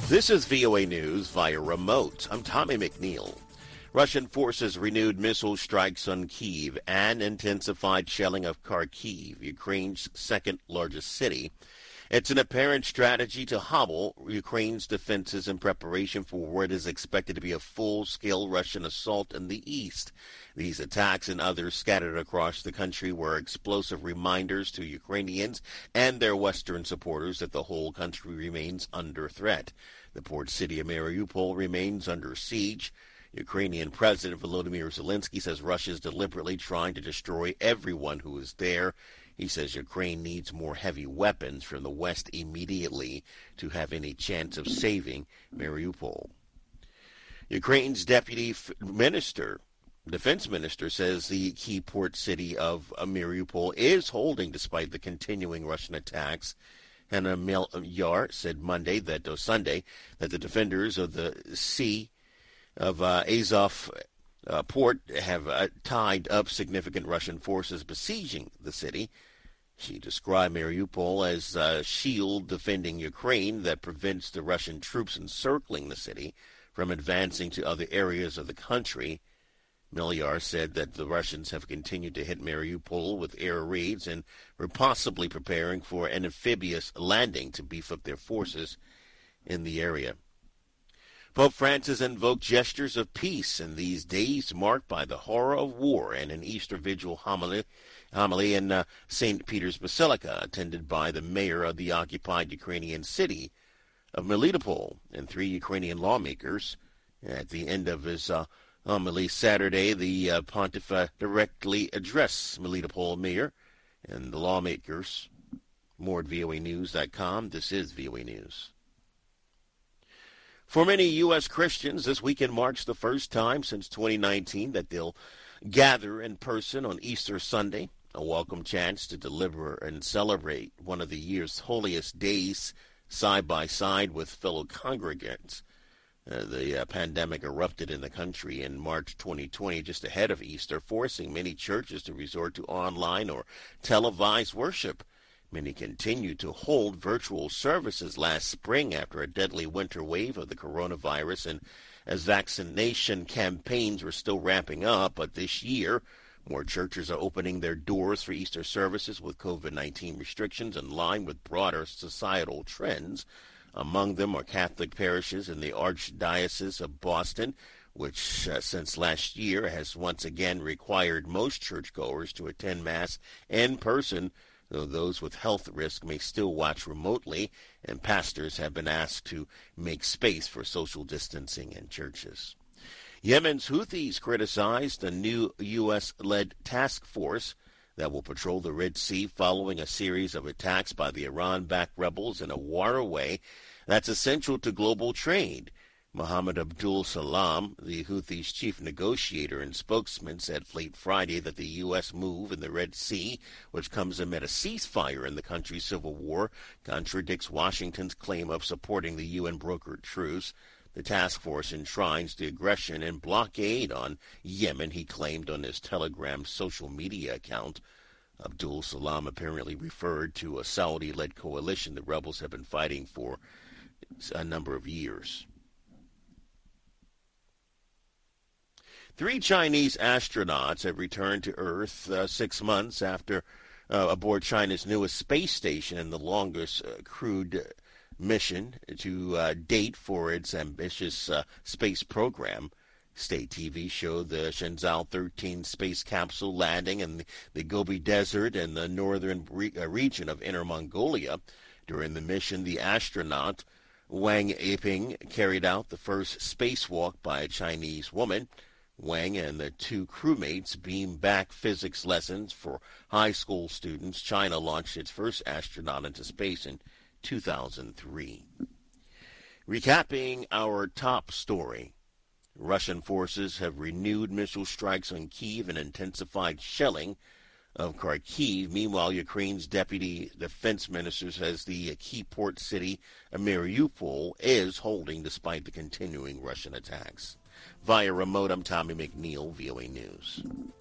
This is VOA News via remote. I'm Tommy McNeil. Russian forces renewed missile strikes on Kyiv and intensified shelling of Kharkiv, Ukraine's second largest city. It's an apparent strategy to hobble Ukraine's defenses in preparation for what is expected to be a full-scale Russian assault in the east. These attacks and others scattered across the country were explosive reminders to Ukrainians and their Western supporters that the whole country remains under threat. The port city of Mariupol remains under siege. Ukrainian President Volodymyr Zelensky says Russia is deliberately trying to destroy everyone who is there. He says Ukraine needs more heavy weapons from the West immediately to have any chance of saving Mariupol. Ukraine's deputy defense minister says the key port city of Mariupol is holding despite the continuing Russian attacks. Hanna Maliar said Sunday that the defenders of the Sea of Azov port have tied up significant Russian forces besieging the city. She described Mariupol as a shield defending Ukraine that prevents the Russian troops encircling the city from advancing to other areas of the country. Maliar said that the Russians have continued to hit Mariupol with air raids and were possibly preparing for an amphibious landing to beef up their forces in the area. Pope Francis invoked gestures of peace in these days marked by the horror of war and an Easter Vigil homily in St. Peter's Basilica, attended by the mayor of the occupied Ukrainian city of Melitopol and 3 Ukrainian lawmakers. At the end of his homily Saturday, the pontiff directly addressed Melitopol mayor and the lawmakers. More at voanews.com. This is VOA News. For many U.S. Christians, this weekend marks the first time since 2019 that they'll gather in person on Easter Sunday, a welcome chance to deliver and celebrate one of the year's holiest days side by side with fellow congregants. The pandemic erupted in the country in March 2020, just ahead of Easter, forcing many churches to resort to online or televised worship. Many continued to hold virtual services last spring after a deadly winter wave of the coronavirus and as vaccination campaigns were still ramping up. But this year, more churches are opening their doors for Easter services with COVID-19 restrictions in line with broader societal trends. Among them are Catholic parishes in the Archdiocese of Boston, which since last year has once again required most churchgoers to attend Mass in person, though those with health risk may still watch remotely, and pastors have been asked to make space for social distancing in churches. Yemen's Houthis criticized a new U.S.-led task force that will patrol the Red Sea following a series of attacks by the Iran-backed rebels in a waterway that's essential to global trade. Mohammed Abdul Salam, the Houthis' chief negotiator and spokesman, said late Friday that the U.S. move in the Red Sea, which comes amid a ceasefire in the country's civil war, contradicts Washington's claim of supporting the UN-brokered truce. The task force enshrines the aggression and blockade on Yemen, he claimed on his Telegram social media account. Abdul Salam apparently referred to a Saudi-led coalition the rebels have been fighting for a number of years. 3 Chinese astronauts have returned to Earth 6 months after aboard China's newest space station and the longest crewed mission to date for its ambitious space program. State TV showed the Shenzhou 13 space capsule landing in the Gobi Desert in the northern region of Inner Mongolia. During the mission, the astronaut Wang Yiping carried out the first spacewalk by a Chinese woman. Wang and the 2 crewmates beamed back physics lessons for high school students. China launched its first astronaut into space in 2003. Recapping our top story, Russian forces have renewed missile strikes on Kyiv and intensified shelling of Kharkiv. Meanwhile, Ukraine's deputy defense minister says the key port city of Mariupol is holding despite the continuing Russian attacks. Via remote, I'm Tommy McNeil, VOA News.